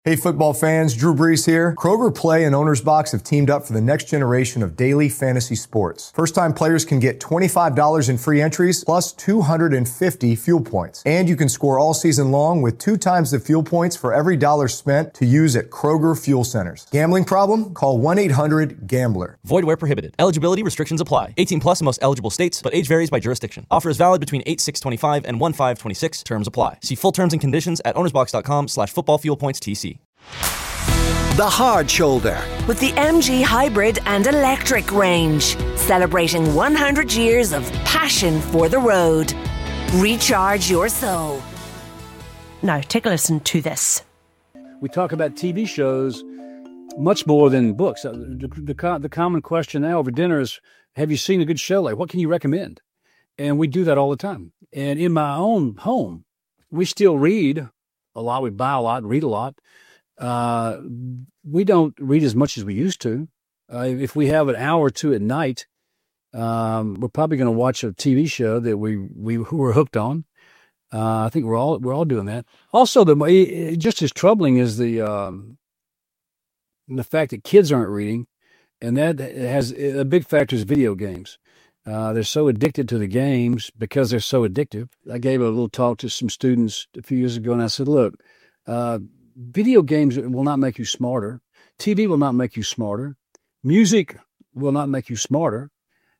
Hey football fans, Drew Brees here. Kroger Play and Owner's Box have teamed up for the next generation of daily fantasy sports. First-time players can get $25 in free entries plus 250 fuel points. And you can score all season long with 2 times the fuel points for every dollar spent to use at Kroger Fuel Centers. Gambling problem? Call 1-800-GAMBLER. Void where prohibited. Eligibility restrictions apply. 18 plus in most eligible states, but age varies by jurisdiction. Offer is valid between 8/6/25 and 1/5/26. Terms apply. See full terms and conditions at ownersbox.com/footballfuelpoints-TC. The Hard Shoulder with the MG Hybrid and Electric range, celebrating 100 years of passion for the road. Recharge your soul. Now, take a listen to this. We talk about TV shows much more than books. The common question now over dinner is, have you seen a good show? Like, what can you recommend? And we do that all the time. And in my own home, we still read a lot. We buy a lot, read a lot. We don't read as much as we used to. If we have an hour or two at night, we're probably going to watch a TV show that we're hooked on. I think we're all doing that. Also, just as troubling is the fact that kids aren't reading, and that has a big factor is video games. They're so addicted to the games because they're so addictive. I gave a little talk to some students a few years ago, and I said, look, video games will not make you smarter. TV will not make you smarter. Music will not make you smarter.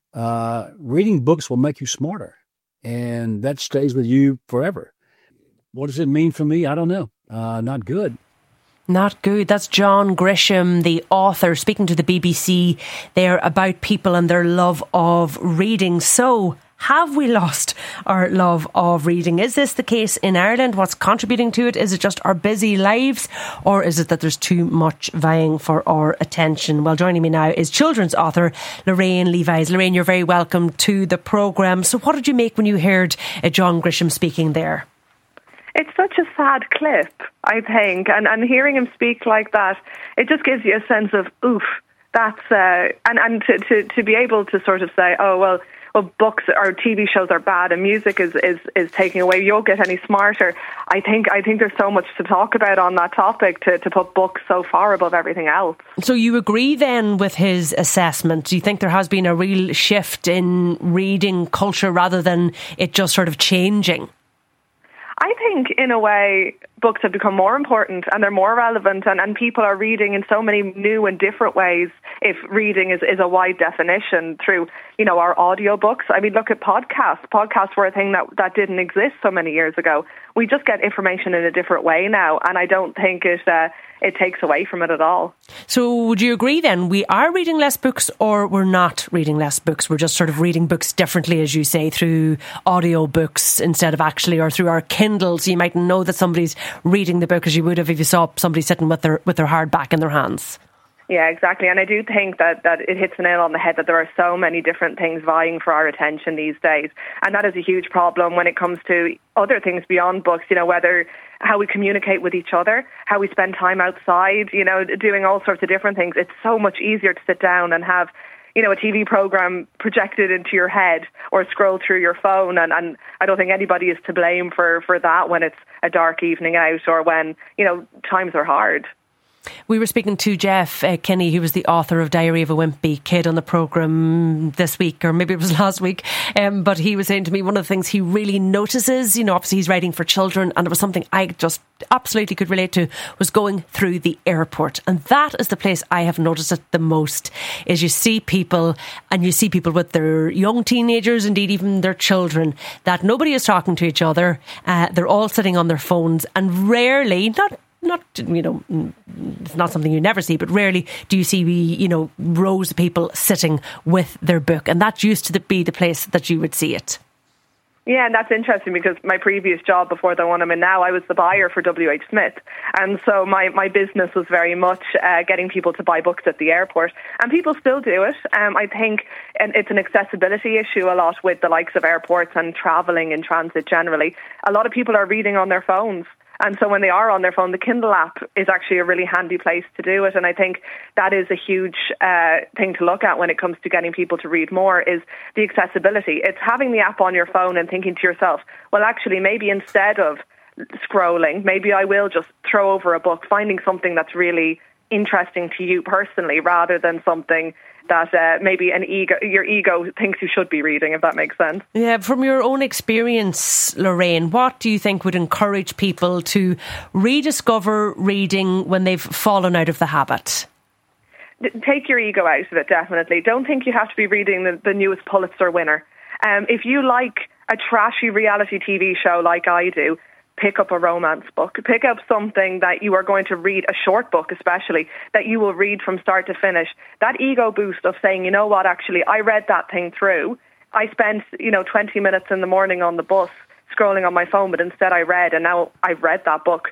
Reading books will make you smarter. And that stays with you forever. What does it mean for me? I don't know. Not good. Not good. That's John Grisham, the author, speaking to the BBC there about people and their love of reading. So, have we lost our love of reading? Is this the case in Ireland? What's contributing to it? Is it just our busy lives? Or is it that there's too much vying for our attention? Well, joining me now is children's author Lorraine Levis. Lorraine, you're very welcome to the programme. So what did you make when you heard John Grisham speaking there? It's such a sad clip, I think. And hearing him speak like that, it just gives you a sense of, oof, that's... and to be able to sort of say, oh, well, books or TV shows are bad and music is taking away, you won't get any smarter. I think there's so much to talk about on that topic to put books so far above everything else. So you agree then with his assessment? Do you think there has been a real shift in reading culture rather than it just sort of changing? I think, in a way, books have become more important and they're more relevant and people are reading in so many new and different ways, if reading is a wide definition, through, our audiobooks. I mean, look at podcasts. Podcasts were a thing that didn't exist so many years ago. We just get information in a different way now, and I don't think it takes away from it at all. So would you agree then, we are reading less books or we're not reading less books? We're just sort of reading books differently, as you say, through audio books instead of actually, or through our Kindles. You might know that somebody's reading the book as you would have if you saw somebody sitting with their hardback in their hands. Yeah, exactly. And I do think that it hits the nail on the head that there are so many different things vying for our attention these days. And that is a huge problem when it comes to other things beyond books, whether how we communicate with each other, how we spend time outside, doing all sorts of different things. It's so much easier to sit down and have, a TV program projected into your head or scroll through your phone. And I don't think anybody is to blame for that when it's a dark evening out or when, times are hard. We were speaking to Jeff Kinney, who was the author of Diary of a Wimpy Kid, on the programme this week, or maybe it was last week. But he was saying to me one of the things he really notices, obviously he's writing for children, and it was something I just absolutely could relate to, was going through the airport. And that is the place I have noticed it the most, is you see people with their young teenagers, indeed even their children, that nobody is talking to each other. They're all sitting on their phones, and rarely, it's not something you never see, but rarely do you see, rows of people sitting with their book. And that used to be the place that you would see it. Yeah, and that's interesting because my previous job before the one I'm in now, I was the buyer for WH Smith. And so my business was very much getting people to buy books at the airport. And people still do it. I think it's an accessibility issue a lot with the likes of airports and travelling in transit generally. A lot of people are reading on their phones. And so when they are on their phone, the Kindle app is actually a really handy place to do it. And I think that is a huge thing to look at when it comes to getting people to read more, is the accessibility. It's having the app on your phone and thinking to yourself, well, actually, maybe instead of scrolling. Maybe I will just throw over a book, finding something that's really interesting to you personally, rather than something that maybe your ego thinks you should be reading, if that makes sense. Yeah, from your own experience, Lorraine, what do you think would encourage people to rediscover reading when they've fallen out of the habit? Take your ego out of it, definitely. Don't think you have to be reading the newest Pulitzer winner. If you like a trashy reality TV show like I do, pick up a romance book. Pick up something that you are going to read, a short book especially, that you will read from start to finish. That ego boost of saying, you know what, actually, I read that thing through. I spent, 20 minutes in the morning on the bus scrolling on my phone, but instead I read, and now I've read that book.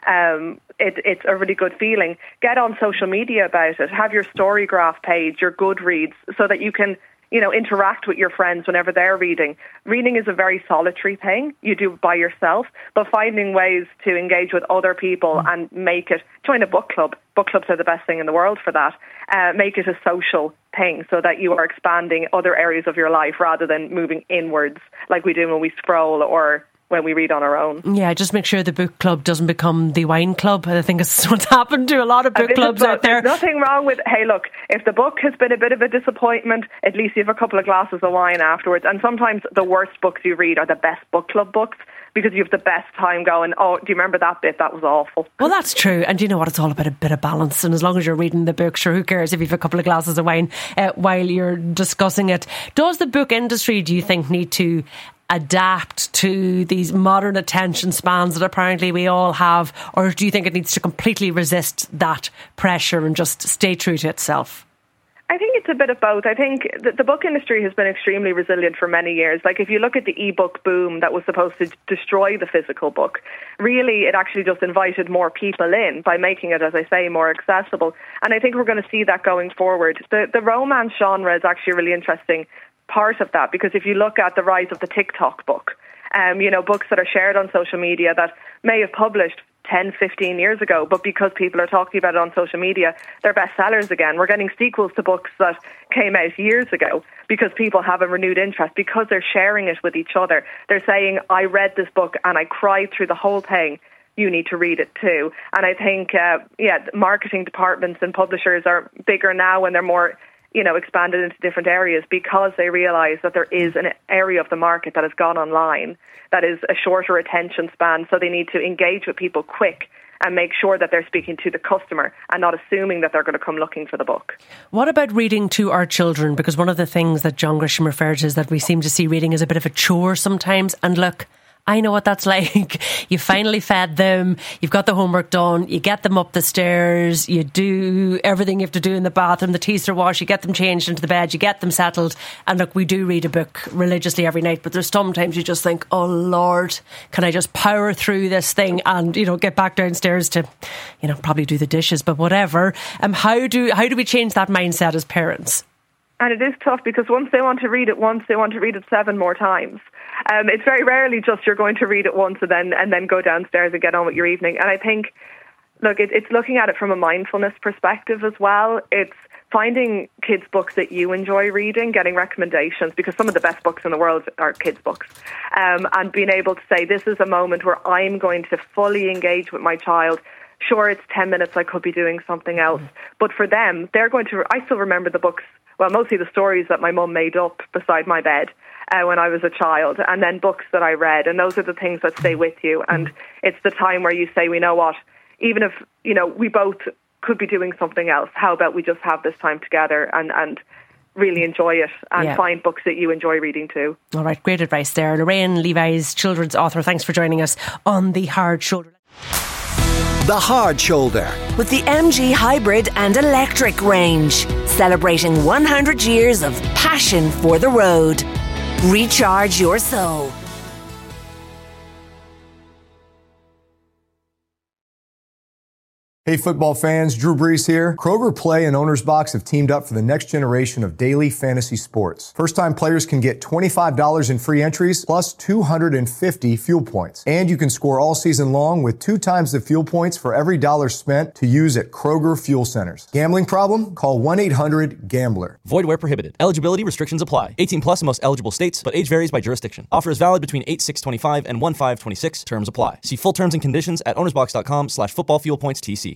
It's a really good feeling. Get on social media about it. Have your Storygraph page, your Goodreads, so that you can interact with your friends whenever they're reading. Reading is a very solitary thing. You do it by yourself, but finding ways to engage with other people and join a book club. Book clubs are the best thing in the world for that. Make it a social thing so that you are expanding other areas of your life rather than moving inwards like we do when we scroll or when we read on our own. Yeah, just make sure the book club doesn't become the wine club. I think it's what's happened to a lot of book clubs out there. There's nothing wrong with, hey, look, if the book has been a bit of a disappointment, at least you have a couple of glasses of wine afterwards. And sometimes the worst books you read are the best book club books, because you have the best time going, oh, do you remember that bit? That was awful. Well, that's true. And you know what? It's all about a bit of balance. And as long as you're reading the book, sure, who cares if you have a couple of glasses of wine while you're discussing it. Does the book industry, do you think, need to adapt to these modern attention spans that apparently we all have? Or do you think it needs to completely resist that pressure and just stay true to itself? I think it's a bit of both. I think the book industry has been extremely resilient for many years. Like, if you look at the e-book boom that was supposed to destroy the physical book, really it actually just invited more people in by making it, as I say, more accessible. And I think we're going to see that going forward. The romance genre is actually a really interesting part of that, because if you look at the rise of the TikTok book, books that are shared on social media that may have published 10, 15 years ago, but because people are talking about it on social media, they're bestsellers again. We're getting sequels to books that came out years ago because people have a renewed interest, because they're sharing it with each other. They're saying, I read this book and I cried through the whole thing. You need to read it too. And I think, marketing departments and publishers are bigger now, and they're more expanded into different areas, because they realise that there is an area of the market that has gone online that is a shorter attention span, so they need to engage with people quick and make sure that they're speaking to the customer and not assuming that they're going to come looking for the book. What about reading to our children? Because one of the things that John Grisham referred to is that we seem to see reading as a bit of a chore sometimes. And look, I know what that's like. You finally fed them, you've got the homework done, you get them up the stairs, you do everything you have to do in the bathroom, the teeth are washed, you get them changed into the bed, you get them settled. And look, we do read a book religiously every night, but there's sometimes you just think, oh Lord, can I just power through this thing and, get back downstairs to, probably do the dishes, but whatever. How do we change that mindset as parents? And it is tough, because once they want to read it once, they want to read it 7 more times. It's very rarely just you're going to read it once and then go downstairs and get on with your evening. And I think, look, it's looking at it from a mindfulness perspective as well. It's finding kids' books that you enjoy reading, getting recommendations, because some of the best books in the world are kids' books. And being able to say, this is a moment where I'm going to fully engage with my child. Sure, it's 10 minutes, I could be doing something else. But for them, I still remember the books, well, mostly the stories that my mum made up beside my bed when I was a child, and then books that I read. And those are the things that stay with you. And it's the time where you say, we know what, even if, we both could be doing something else, how about we just have this time together and really enjoy it and find books that you enjoy reading too. All right, great advice there. Lorraine Levi's children's author, thanks for joining us on The Hard Shoulder. The Hard Shoulder. With the MG Hybrid and Electric range, celebrating 100 years of passion for the road. Recharge your soul. Hey football fans, Drew Brees here. Kroger Play and Owner's Box have teamed up for the next generation of daily fantasy sports. First-time players can get $25 in free entries plus 250 fuel points. And you can score all season long with 2 times the fuel points for every dollar spent to use at Kroger fuel centers. Gambling problem? Call 1-800-GAMBLER. Void where prohibited. Eligibility restrictions apply. 18 plus in most eligible states, but age varies by jurisdiction. Offer is valid between 8/6/25 and 1/5/26. Terms apply. See full terms and conditions at ownersbox.com/footballfuelpointstc.